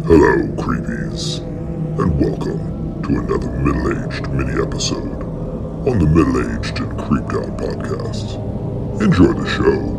Hello, creepies, and welcome to another middle-aged mini-episode on the Middle-Aged and Creeped Out podcast. Enjoy the show.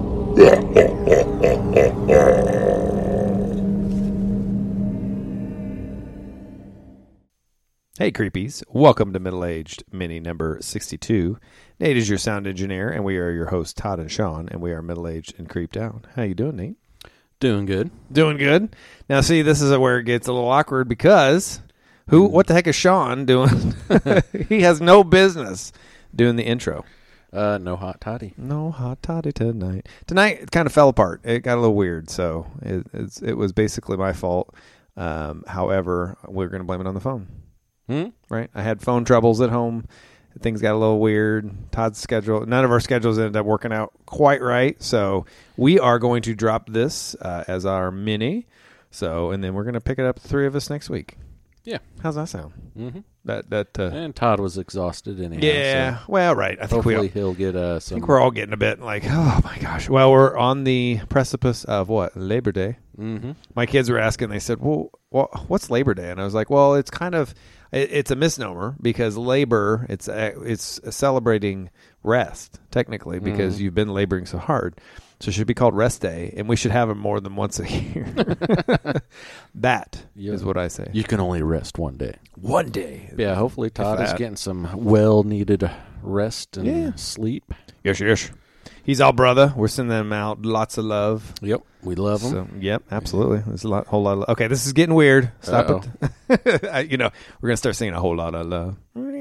Hey creepies, welcome to Middle Aged Mini number 62. Nate is your sound engineer, and we are your hosts, Todd and Sean, and we are Middle Aged and Creeped Out. How you doing, Nate? Doing good. Doing good. Now, see, this is where it gets a little awkward because what the heck is Sean doing? He has no business doing the intro. No hot toddy. No hot toddy tonight. Tonight, it kind of fell apart. It got a little weird, so it was basically my fault. However, we're going to blame it on the phone. Right? I had phone troubles at home. Things got a little weird. Todd's schedule, none of our schedules ended up working out quite right. So we are going to drop this as our mini. And then we're going to pick it up, the three of us, next week. Yeah. How's that sound? Mm-hmm. And Todd was exhausted anyhow. Yeah. So well, right. I think hopefully he'll get some. I think we're all getting a bit like, oh my gosh. Well, we're on the precipice of what? Labor Day. Mm-hmm. My kids were asking. They said, well, what's Labor Day? And I was like, well, it's kind of. It's a misnomer because labor, it's celebrating rest, technically, because you've been laboring so hard. So it should be called Rest Day, and we should have it more than once a year. That is what I say. You can only rest one day. One day. Yeah, hopefully Todd is getting some well-needed rest and sleep. Yes. He's our brother. We're sending him out lots of love. Yep, we love him. So, yep, absolutely. There's a whole lot of love. Okay, this is getting weird. Stop it. We're going to start singing a whole lot of love.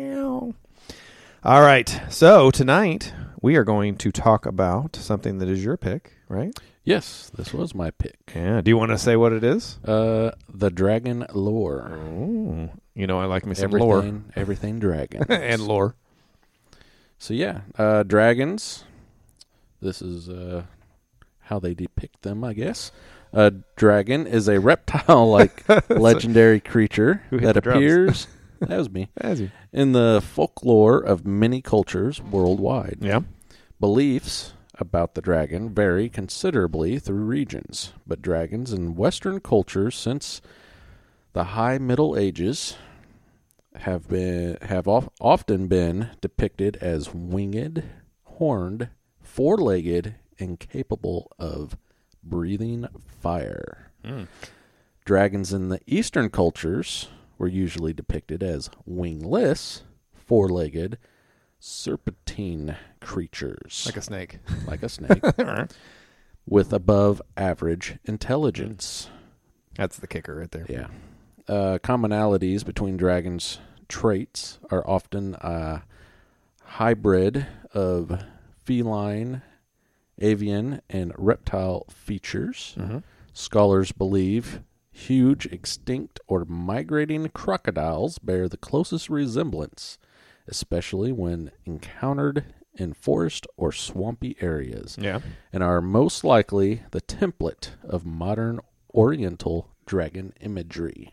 All right, so tonight we are going to talk about something that is your pick, right? Yes, this was my pick. Yeah. Do you want to say what it is? The dragon lore. Ooh. I like me some lore. Everything dragons. And lore. So yeah, dragons. This is how they depict them, I guess. A dragon is a reptile-like legendary creature that appears that was me, in the folklore of many cultures worldwide. Yeah. Beliefs about the dragon vary considerably through regions, but dragons in Western cultures since the High Middle Ages have often been depicted as winged, horned, four-legged, and capable of breathing fire. Dragons in the Eastern cultures were usually depicted as wingless, four-legged, serpentine creatures. Like a snake. With above-average intelligence. That's the kicker right there. Yeah. Commonalities between dragons' traits are often a hybrid of feline, avian, and reptile features. Scholars believe huge, extinct, or migrating crocodiles bear the closest resemblance, especially when encountered in forest or swampy areas, and are most likely the template of modern Oriental dragon imagery.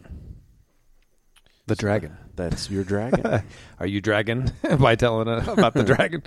The dragon. That's your dragon. Are you dragon by telling about the dragon?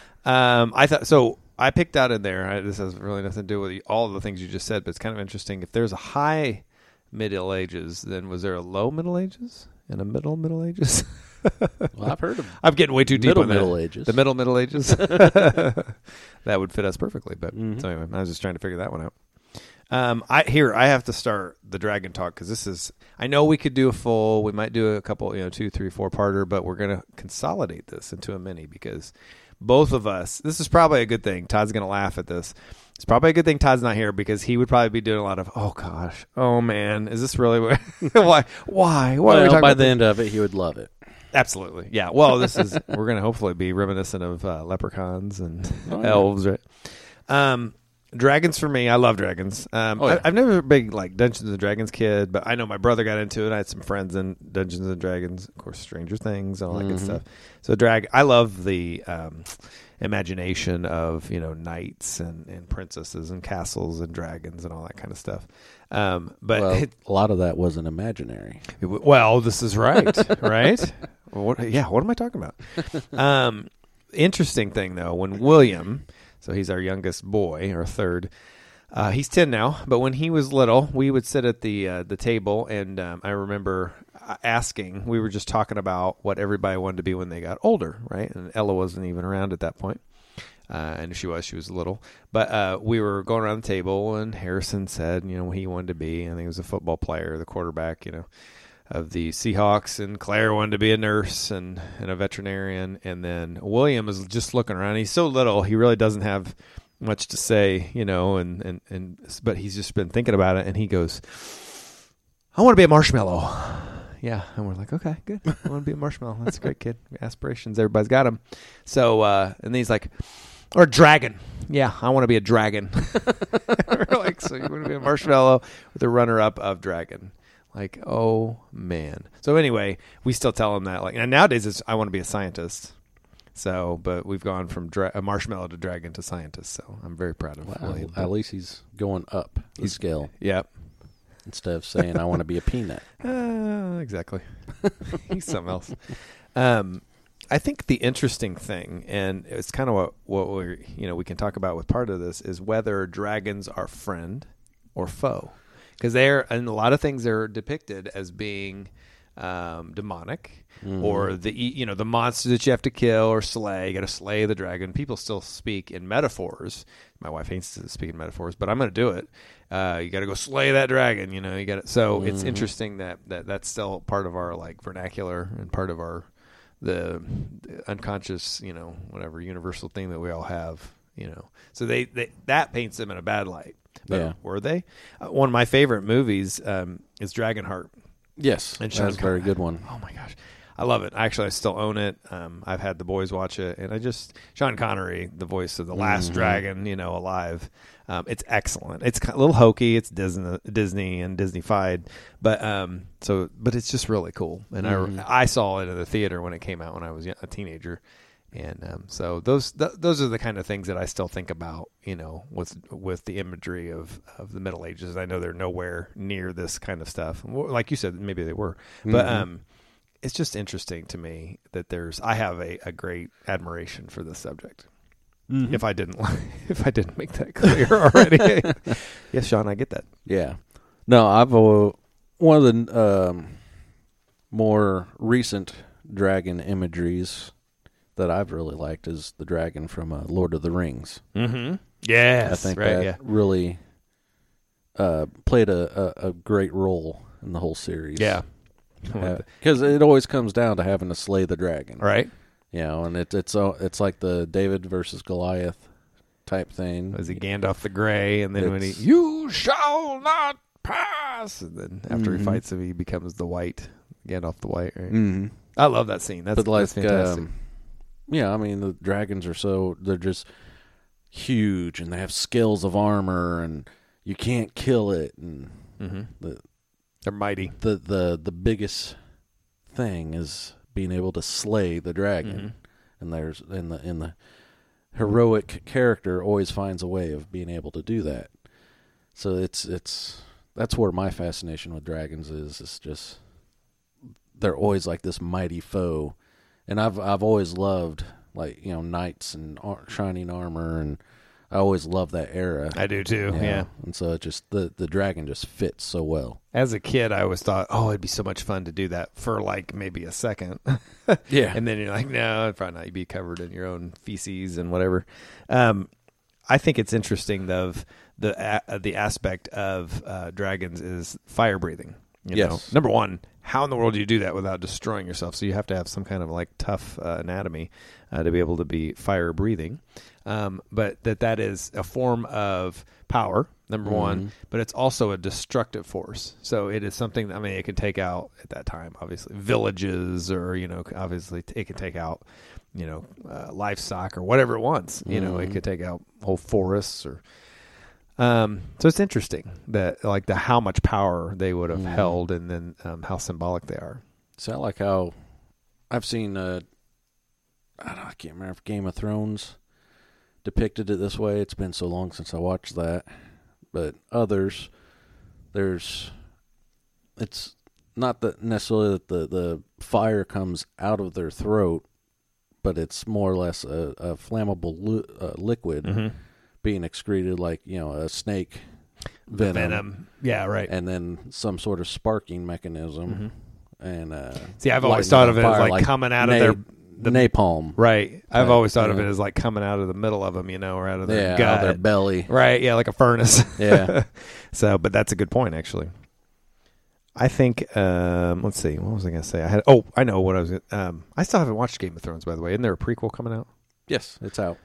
I picked out in there, this has really nothing to do with all of the things you just said, but it's kind of interesting. If there's a high Middle Ages, then was there a low Middle Ages and a Middle Ages? Well, I've heard of I'm getting way too deep on Middle Ages. The Middle Ages. That would fit us perfectly. But so anyway, I was just trying to figure that one out. I have to start the dragon talk because this is. I know we could do a full. We might do a couple, 2, 3, 4-parter, but we're going to consolidate this into a mini because both of us. This is probably a good thing. Todd's going to laugh at this. It's probably a good thing Todd's not here because he would probably be doing a lot of, oh gosh, oh man, is this really why? Why? Well, are we talking by about the end of it, he would love it. Absolutely, yeah. Well, we're going to hopefully be reminiscent of leprechauns and elves, right? Dragons for me, I love dragons. I've never been big Dungeons and Dragons kid, but I know my brother got into it. I had some friends in Dungeons and Dragons, of course, Stranger Things, all that good stuff. So I love the imagination of knights and princesses and castles and dragons and all that kind of stuff. But a lot of that wasn't imaginary. Well, this is right, right? What am I talking about? Interesting thing though, when William. So he's our youngest boy, or third. He's 10 now, but when he was little, we would sit at the table, and I remember asking. We were just talking about what everybody wanted to be when they got older, right? And Ella wasn't even around at that point, and if she was little. But we were going around the table, and Harrison said, what he wanted to be. I think he was a football player, the quarterback, of the Seahawks, and Claire wanted to be a nurse and a veterinarian, and then William is just looking around. He's so little, he really doesn't have much to say, but he's just been thinking about it, and he goes, I want to be a marshmallow. Yeah, and we're like, okay, good. I want to be a marshmallow. That's a great kid. Aspirations, everybody's got them. So, and then he's like, or a dragon. Yeah, I want to be a dragon. We're like, so you want to be a marshmallow with a runner-up of dragon. Like, oh, man. So anyway, we still tell him that. And nowadays it's, I want to be a scientist. So, but we've gone from a marshmallow to dragon to scientist. So I'm very proud of William. At least he's going up the scale. Yep. Instead of saying, I want to be a peanut. Exactly. He's something else. I think the interesting thing, and it's kind of what we can talk about with part of this, is whether dragons are friend or foe. Because in a lot of things, they're depicted as being demonic, or the monster that you have to kill or slay. You got to slay the dragon. People still speak in metaphors. My wife hates to speak in metaphors, but I'm going to do it. You got to go slay that dragon. You got it. So it's interesting that's still part of our vernacular and part of our the unconscious, whatever universal thing that we all have. So they that paints them in a bad light. But were they? One of my favorite movies is Dragonheart. Yes, and that's a very good one. Oh my gosh, I love it. Actually, I still own it. I've had the boys watch it, and Sean Connery, the voice of the last dragon, alive. It's excellent. It's a little hokey. It's Disney and Disney-fied, but it's just really cool. And I saw it in the theater when it came out when I was a teenager. And so those are the kind of things that I still think about, with the imagery of the Middle Ages. I know they're nowhere near this kind of stuff. Like you said, maybe they were, but it's just interesting to me that I have a great admiration for this subject. Mm-hmm. If I didn't make that clear already. Yes, Sean, I get that. Yeah. No, I've one of the more recent dragon imageries that I've really liked is the dragon from Lord of the Rings. Mm-hmm. Yes, I think that really played a great role in the whole series. Yeah, because it always comes down to having to slay the dragon, right? And it's like the David versus Goliath type thing. Was he Gandalf the Grey, and then you shall not pass, and then after he fights him, he becomes the white Gandalf the White. Right? Mm-hmm. I love that scene. That's fantastic. Yeah, I mean, the dragons they're just huge, and they have scales of armor, and you can't kill it, and they're mighty. The biggest thing is being able to slay the dragon, and there's in the heroic character always finds a way of being able to do that. So that's where my fascination with dragons is. It's just they're always like this mighty foe. And I've always loved knights and shining armor, and I always loved that era. I do too. Yeah. And so it just the dragon just fits so well. As a kid, I always thought, it'd be so much fun to do that for maybe a second. Yeah. And then you're like, no, it'd probably not. You'd be covered in your own feces and whatever. I think it's interesting of the aspect of dragons is fire breathing. Yes. Number one, how in the world do you do that without destroying yourself? So you have to have some kind of tough anatomy to be able to be fire breathing. But that is a form of power, number one, but it's also a destructive force. So it is something that, it can take out at that time, obviously, villages, or, obviously it can take out, livestock or whatever it wants. It could take out whole forests or... so it's interesting that how much power they would have held, and then how symbolic they are. So I like how I've seen I can't remember if Game of Thrones depicted it this way. It's been so long since I watched that, but others it's not that necessarily that the fire comes out of their throat, but it's more or less a flammable liquid. being excreted like, a snake venom. Yeah, right. And then some sort of sparking mechanism. And see, I've always thought of it as like coming out of the napalm. Right. I've always thought of it as like coming out of the middle of them, or out of their gut. Out of their belly. Right. Yeah, like a furnace. Yeah. So, but that's a good point, actually. I think, let's see, what was I going to say? I know what I was I still haven't watched Game of Thrones, by the way. Isn't there a prequel coming out? Yes, it's out.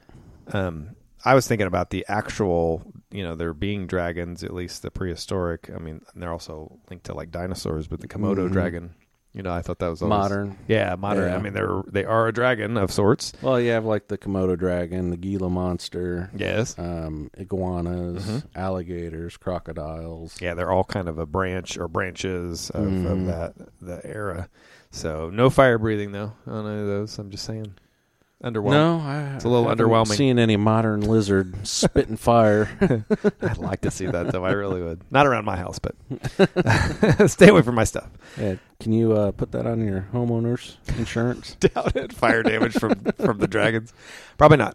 I was thinking about the actual, there being dragons, at least the prehistoric. I mean, they're also linked to like dinosaurs, but the Komodo dragon, I thought that was always, modern. Yeah, modern. Yeah. I mean, they are a dragon of sorts. Well, you have like the Komodo dragon, the Gila monster. Yes. Iguanas, alligators, crocodiles. Yeah, they're all kind of a branch or branches of the era. So no fire breathing though on any of those. I'm just saying. Underwhelming. No, it's a little underwhelming. Seeing any modern lizard spitting fire. I'd like to see that though. I really would. Not around my house, but stay away from my stuff. Yeah, can you put that on your homeowner's insurance? Doubt it. Fire damage from the dragons. Probably not.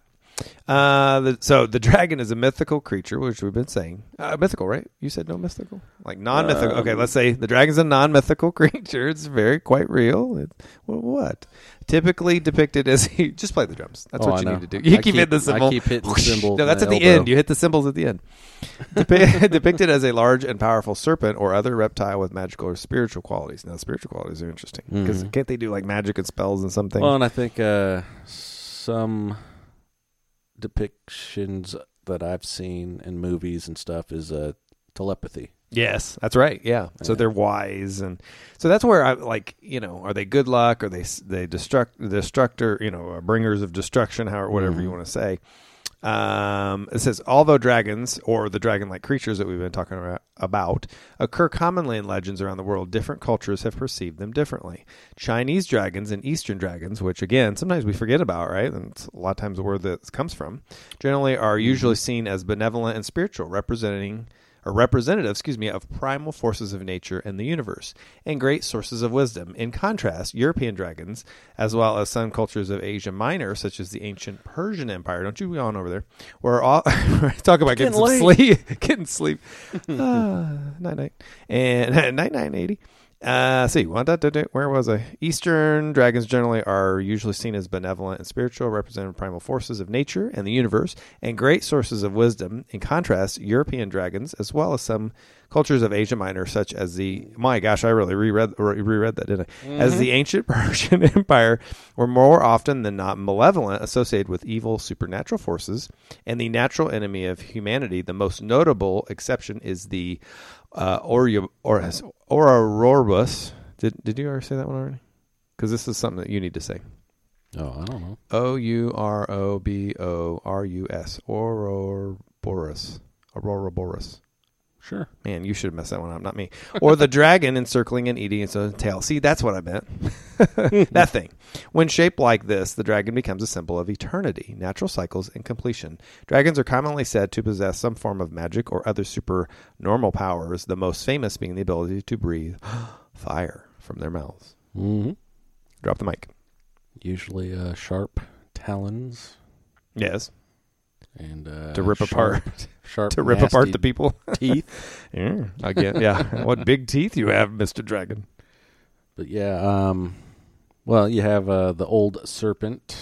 So the dragon is a mythical creature, which we've been saying. Mythical, right? You said no mythical? Like non-mythical. Okay, let's say the dragon's a non-mythical creature. It's quite real. What? Typically depicted as just play the drums. That's what you need to do. You keep hitting the cymbal. I keep hitting the cymbal. No, that's at the end. You hit the cymbals at the end. Depicted as a large and powerful serpent or other reptile with magical or spiritual qualities. Now, spiritual qualities are interesting because can't they do like magic and spells and something? Well, and I think some depictions that I've seen in movies and stuff is telepathy. Yes, that's right. Yeah. So they're wise, and so that's where I like, are they good luck? Are they destructor, or bringers of destruction, whatever you want to say. It says, although dragons or the dragon-like creatures that we've been talking about occur commonly in legends around the world, different cultures have perceived them differently. Chinese dragons and Eastern dragons, which again, sometimes we forget about, right? And it's a lot of times the word that comes from, generally are usually seen as benevolent and spiritual, representative, of primal forces of nature and the universe, and great sources of wisdom. In contrast, European dragons, as well as some cultures of Asia Minor, such as the ancient Persian Empire, don't you go on over there, were all talk about getting some sleep, getting sleep. Night-night. And night-night, 80. Where was I? Eastern dragons generally are usually seen as benevolent and spiritual, representing primal forces of nature and the universe, and great sources of wisdom. In contrast, European dragons, as well as some cultures of Asia Minor, such as I really reread that, didn't I? As the ancient Persian Empire, were more often than not malevolent, associated with evil supernatural forces, and the natural enemy of humanity. The most notable exception is the Ouroboros. Did you ever say that one already? Because this is something that you need to say. Oh, I don't know. Ouroborus. Ouroboros. Sure. Man, you should have messed that one up, not me. Or the dragon encircling and eating its own tail. See, that's what I meant. That thing. When shaped like this, the dragon becomes a symbol of eternity, natural cycles, and completion. Dragons are commonly said to possess some form of magic or other supernormal powers, the most famous being the ability to breathe fire from their mouths. Mm-hmm. Drop the mic. Usually sharp talons. Yes. And to rip apart the people. Teeth. Yeah. Again, yeah. What big teeth you have, Mr. Dragon. But yeah, well, you have the old serpent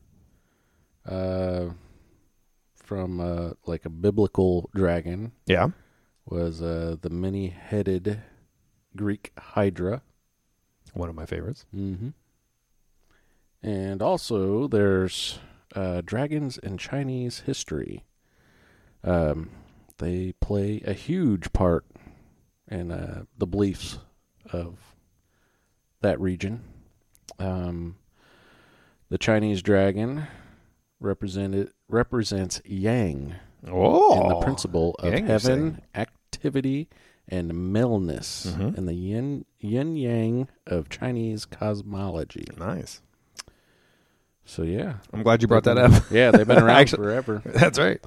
from like a biblical dragon. Yeah. Was the many-headed Greek Hydra. One of my favorites. Mm-hmm. And also there's dragons in Chinese history. They play a huge part in the beliefs of that region. The Chinese dragon represents Yang, and the principle of heaven, activity, and maleness, and the yin yang of Chinese cosmology. Nice. So yeah, I'm glad you brought that up. Yeah, they've been around forever. That's right.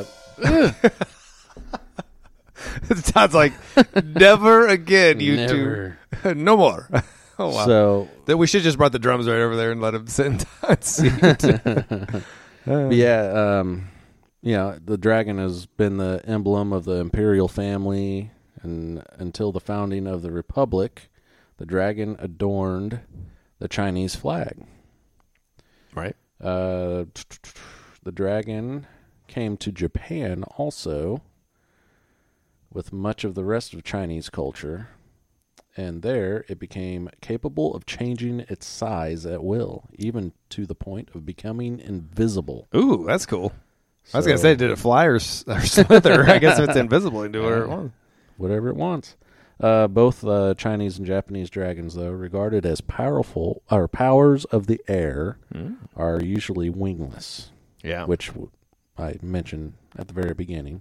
It sounds like never again, you never. Two. No more. Oh wow. So that we should just brought the drums right over there and let him sit and seat. Yeah, the dragon has been the emblem of the imperial family, and until the founding of the Republic, the dragon adorned the Chinese flag. Right. The dragon came to Japan also with much of the rest of Chinese culture, and there it became capable of changing its size at will, even to the point of becoming invisible. Ooh, that's cool. I was going to say, did it fly or slither? I guess if it's invisible, it can do whatever it wants. Whatever it wants. Both Chinese and Japanese dragons, though, regarded as powerful or powers of the air, are usually wingless. Yeah, which I mentioned at the very beginning.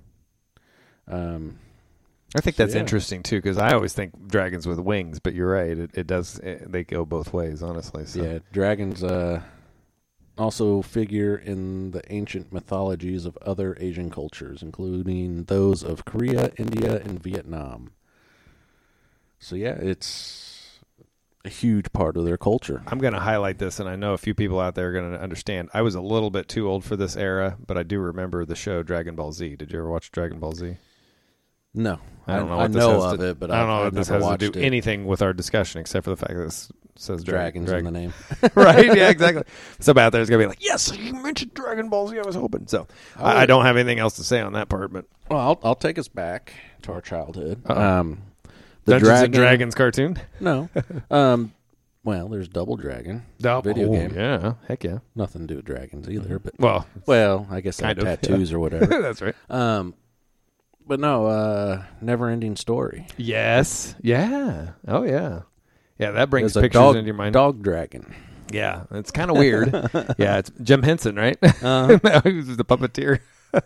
I think that's interesting too, because I always think dragons with wings, but you're right. It does. They go both ways, honestly. So. Yeah, dragons also figure in the ancient mythologies of other Asian cultures, including those of Korea, India, and Vietnam. So yeah, it's a huge part of their culture. I'm going to highlight this, and I know a few people out there are going to understand. I was a little bit too old for this era, but I do remember the show Dragon Ball Z. Did you ever watch Dragon Ball Z? No. I don't know what this know has of to, it, but I don't know I've what this never has to do watched it. anything with our discussion, except for the fact that this says Dragons in the name. Right? Yeah, exactly. Somebody out there is going to be like, yes, you mentioned Dragon Ball Z. I was hoping. So I don't have anything else to say on that part. But Well, I'll take us back to our childhood. The Dungeons and Dragons cartoon? No. Well, there's Double Dragon. Video game. Yeah. Heck yeah. Nothing to do with dragons either. But Well, I guess they kind have of, tattoos or whatever. That's right. But no, Never Ending Story. Yes. Yeah. Oh, yeah. Yeah, that brings There's pictures into your mind. Dog dragon. Yeah, it's kind of weird. Yeah, it's Jim Henson, right? He was the puppeteer.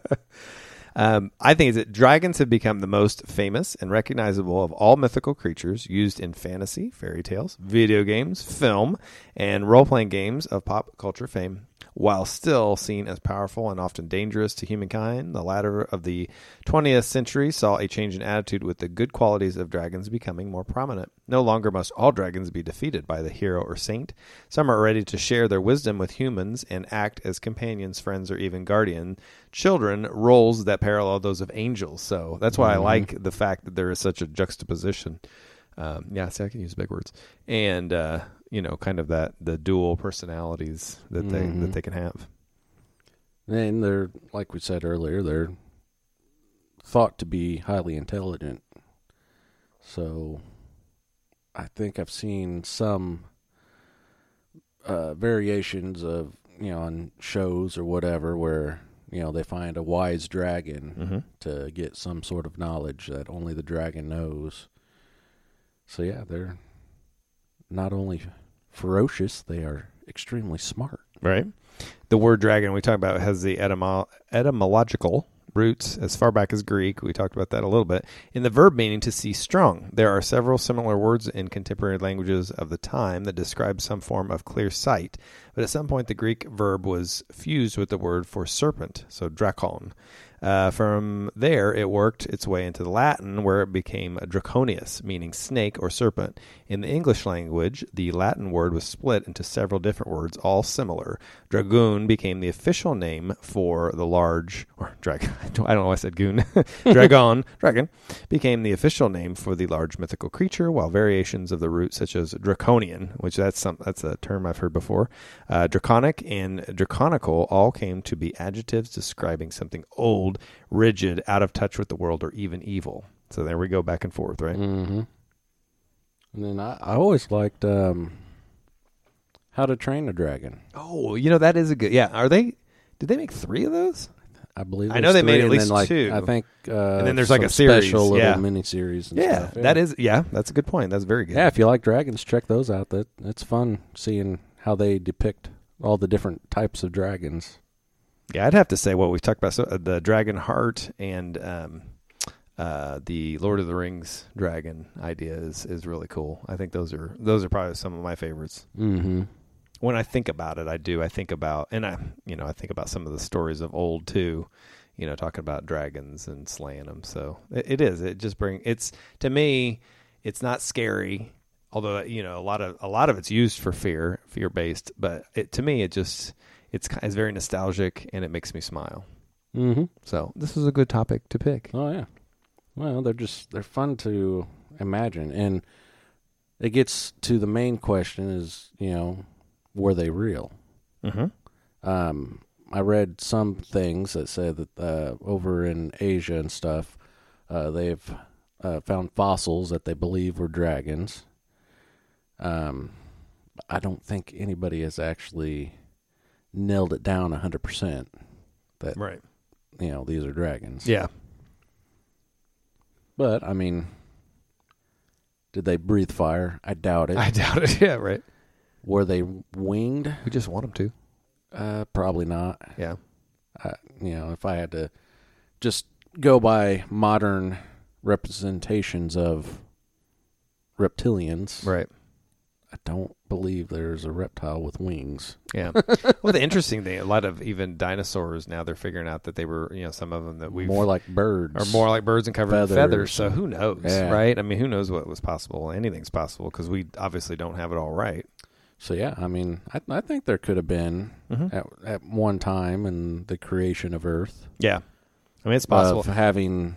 I think that dragons have become the most famous and recognizable of all mythical creatures used in fantasy, fairy tales, video games, film, and role-playing games of pop culture fame. While still seen as powerful and often dangerous to humankind, the latter of the 20th century saw a change in attitude, with the good qualities of dragons becoming more prominent. No longer must all dragons be defeated by the hero or saint. Some are ready to share their wisdom with humans and act as companions, friends, or even guardian children, roles that parallel those of angels. So that's why I like the fact that there is such a juxtaposition. See, I can use big words. And, kind of the dual personalities that they can have. And they're, like we said earlier, they're thought to be highly intelligent. So I think I've seen some variations of, on shows or whatever where, they find a wise dragon to get some sort of knowledge that only the dragon knows. So yeah, they're not only ferocious, they are extremely smart. Right. The word dragon we talked about has the etymological roots as far back as Greek. We talked about that a little bit. In the verb meaning to see strong, there are several similar words in contemporary languages of the time that describe some form of clear sight. But at some point, the Greek verb was fused with the word for serpent, so drakon. From there, it worked its way into the Latin, where it became draconius, meaning snake or serpent. In the English language, the Latin word was split into several different words, all similar. Dragoon became the official name for the large, or dragon, I don't know why I said goon. Dragon became the official name for the large mythical creature, while variations of the root, such as draconian, which that's a term I've heard before, draconic and draconical, all came to be adjectives describing something old, rigid, out of touch with the world, or even evil. So there we go, back and forth, right? Mm-hmm. And then I always liked How to Train a Dragon. Oh, that is a good. Yeah, did they make 3 of those? I believe. I know they made at least 2. I think. And then there's like a series, special little mini-series. And stuff. That's a good point. That's very good. Yeah, if you like dragons, check those out. It's fun seeing how they depict all the different types of dragons. Yeah, I'd have to say what we've talked about, the Dragon Heart and the Lord of the Rings dragon idea is really cool. I think those are probably some of my favorites. Mm-hmm. When I think about it, I think about some of the stories of old too, talking about dragons and slaying them. So it just to me, it's not scary, although, a lot of it's used for fear-based, but to me, it's very nostalgic and it makes me smile. Mm-hmm. So this is a good topic to pick. Oh yeah. Well, they're fun to imagine, and it gets to the main question: is were they real? Mm-hmm. I read some things that said that over in Asia and stuff, they've found fossils that they believe were dragons. I don't think anybody has actually nailed it down 100% that right. These are dragons. Yeah. But I mean, did they breathe fire? I doubt it. I doubt it. Yeah, right. Were they winged? We just want them to. Probably not. Yeah. If I had to just go by modern representations of reptilians, right. I don't believe there's a reptile with wings. Yeah. Well, the interesting thing, a lot of even dinosaurs now, they're figuring out that they were, some of them that we've... More like birds. Are more like birds and covered in feathers. So who knows, right? I mean, who knows what was possible? Anything's possible because we obviously don't have it all right. So, yeah, I mean, I think there could have been at one time in the creation of Earth. Yeah. I mean, it's possible. Of having,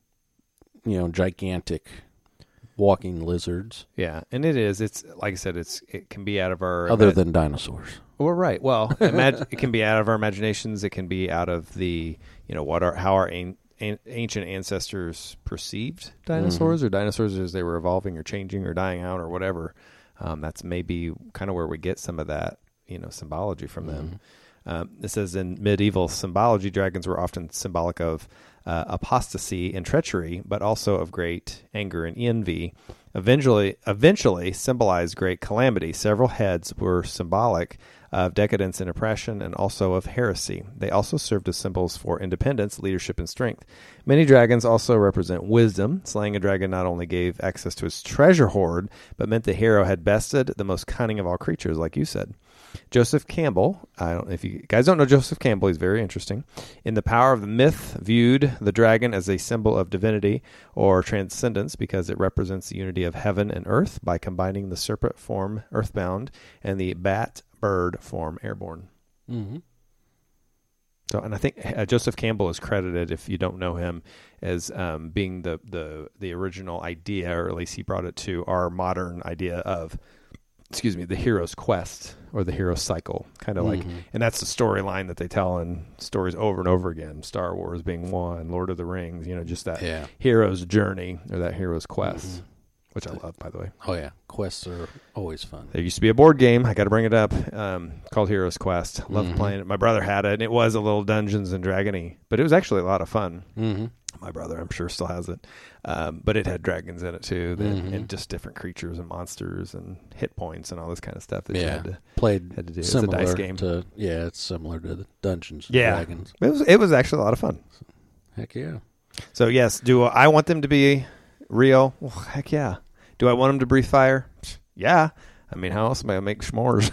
gigantic... walking lizards. Yeah, and it is. It's like I said. It can be out of our other than dinosaurs. Well, right. Well, it can be out of our imaginations. It can be out of the how our ancient ancestors perceived dinosaurs or dinosaurs as they were evolving or changing or dying out or whatever. That's maybe kind of where we get some of that symbology from them. It says in medieval symbology, dragons were often symbolic of apostasy and treachery, but also of great anger and envy. Eventually symbolized great calamity. Several heads were symbolic of decadence and oppression and also of heresy. They also served as symbols for independence, leadership, and strength. Many dragons also represent wisdom. Slaying a dragon not only gave access to its treasure hoard, but meant the hero had bested the most cunning of all creatures, like you said. Joseph Campbell, I don't know if you guys don't know Joseph Campbell, he's very interesting. In The Power of the Myth, viewed the dragon as a symbol of divinity or transcendence because it represents the unity of heaven and earth by combining the serpent form earthbound and the bat bird form airborne. Mm-hmm. So, and I think Joseph Campbell is credited, if you don't know him, as being the original idea, or at least he brought it to our modern idea of, the hero's quest or the hero's cycle, kind of like, and that's the storyline that they tell in stories over and over again. Star Wars being one, Lord of the Rings, just that hero's journey or that hero's quest, which I love, by the way. Oh yeah, quests are always fun. There used to be a board game, I got to bring it up, called Hero's Quest. Loved playing it. My brother had it, and it was a little Dungeons and Dragony, but it was actually a lot of fun. My brother, I'm sure, still has it. But it had dragons in it, too, and just different creatures and monsters and hit points and all this kind of stuff that you had to do. It's a dice game. It's similar to the Dungeons and Dragons. It was actually a lot of fun. Heck yeah. So, yes, do I want them to be real? Well, heck yeah. Do I want them to breathe fire? Yeah. I mean, how else am I going to make s'mores?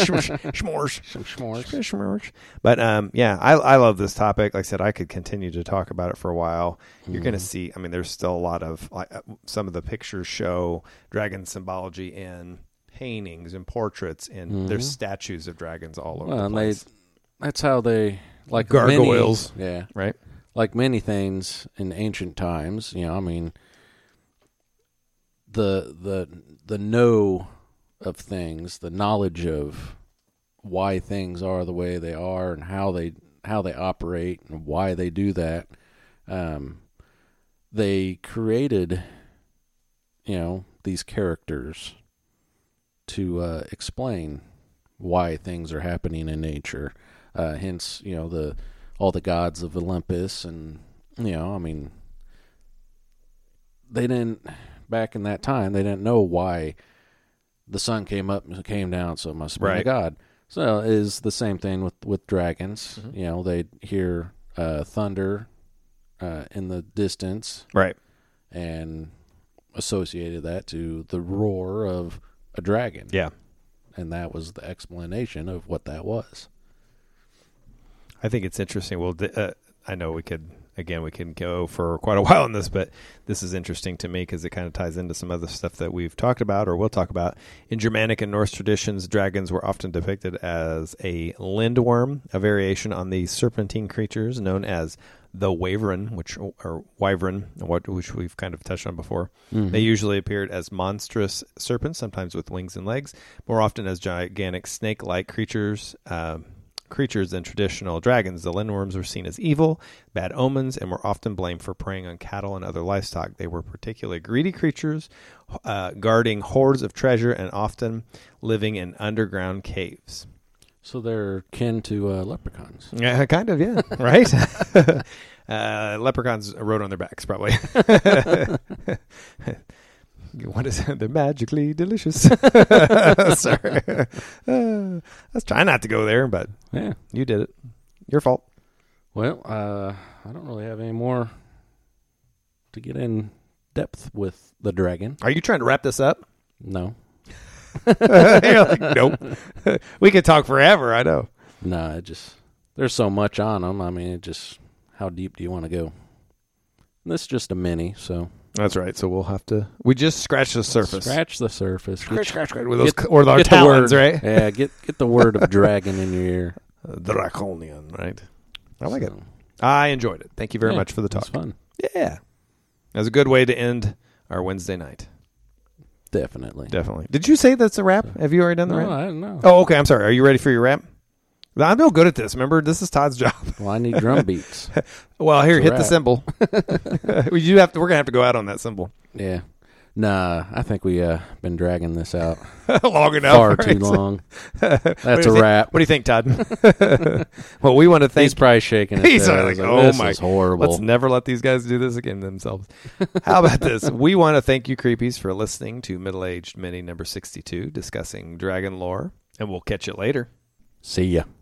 S'mores. But, I love this topic. Like I said, I could continue to talk about it for a while. You're going to see, I mean, there's still a lot of, some of the pictures show dragon symbology in paintings and portraits, and there's statues of dragons all over the place. That's how they, like gargoyles. Right? Like many things in ancient times, I mean, the know of things, the knowledge of why things are the way they are and how they operate and why they do that. They created, these characters to explain why things are happening in nature. Hence, all the gods of Olympus, and I mean, they didn't back in that time. They didn't know why the sun came up and came down, so it must have been a god. So it is the same thing with dragons. They'd hear thunder in the distance, right, and associated that to the roar of a dragon. Yeah, and that was the explanation of what that was. I think it's interesting. Well, I know we could again, we can go for quite a while on this, but this is interesting to me because it kind of ties into some other stuff that we've talked about or will talk about. In Germanic and Norse traditions, dragons were often depicted as a lindworm, a variation on the serpentine creatures known as the wyvern, which we've kind of touched on before. Mm-hmm. They usually appeared as monstrous serpents, sometimes with wings and legs, more often as gigantic snake-like creatures than traditional dragons. The lindworms were seen as evil, bad omens, and were often blamed for preying on cattle and other livestock. They were particularly greedy creatures, guarding hoards of treasure and often living in underground caves. So they're kin to leprechauns. Yeah, kind of, yeah. Right? Leprechauns rode on their backs, probably. What is it? They're magically delicious. Sorry. Let's try not to go there, but yeah, you did it. Your fault. Well, I don't really have any more to get in depth with the dragon. Are you trying to wrap this up? No. You're like, nope. We could talk forever, I know. No, there's so much on them. I mean, how deep do you want to go? This is just a mini, so. That's right. So we'll have to. We just scratch the surface. Scratch the surface. Scratch with our talons, right? Yeah. Get the word of dragon in your ear. Draconian, right? I like it. I enjoyed it. Thank you very much for the talk. It was fun. Yeah, that was a good way to end our Wednesday night. Definitely. Did you say that's a wrap? Have you already done the wrap? No, I don't know. Oh, okay. I'm sorry. Are you ready for your wrap? I'm no good at this. Remember, this is Todd's job. Well, I need drum beats. Well, here, hit the cymbal. We're gonna have to go out on that cymbal. Yeah. Nah, I think we been dragging this out long enough. Far too long. That's a wrap. What do you think, Todd? Well, we want to thank. He's probably shaking his head. He's like, "Oh this my, is horrible. Let's never let these guys do this again themselves." How about this? We want to thank you, creepies, for listening to Middle Aged Mini number 62, discussing dragon lore, and we'll catch you later. See ya.